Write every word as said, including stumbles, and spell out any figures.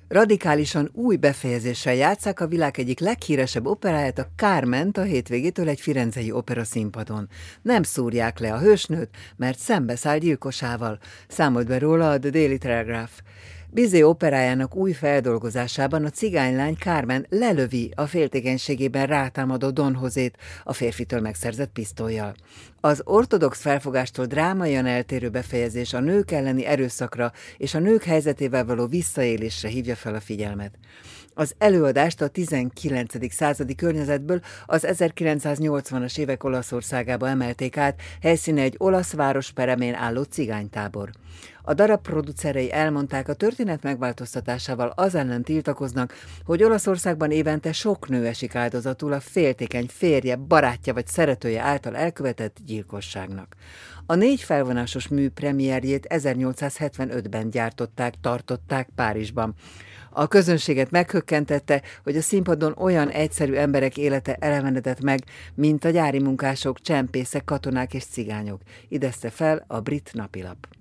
Radikálisan új befejezéssel játsszák a világ egyik leghíresebb operáját, a Carment a hétvégétől egy firenzei opera színpadon. Nem szúrják le a hősnőt, mert szembeszáll gyilkosával, számolt be róla a The Daily Telegraph. Bizet operájának új feldolgozásában a cigánylány Carmen lelövi a féltékenységében rátámadó Don Josét a férfitől megszerzett pisztollyal. Az ortodox felfogástól drámaian eltérő befejezés a nők elleni erőszakra és a nők helyzetével való visszaélésre hívja fel a figyelmet. Az előadást a tizenkilencedik századi környezetből az ezerkilencszáznyolcvanas évek Olaszországába emelték át, helyszíne egy olasz város peremén álló cigánytábor. A darab producerei elmondták, a történet megváltoztatásával az ellen tiltakoznak, hogy Olaszországban évente sok nő esik áldozatul a féltékeny férje, barátja vagy szeretője által elkövetett gyilkosságnak. A négy felvonásos mű premierjét ezernyolcszázhetvenötben gyártották, tartották Párizsban. A közönséget meghökkentette, hogy a színpadon olyan egyszerű emberek élete elevenedett meg, mint a gyári munkások, csempészek, katonák és cigányok, idezte fel a brit napilap.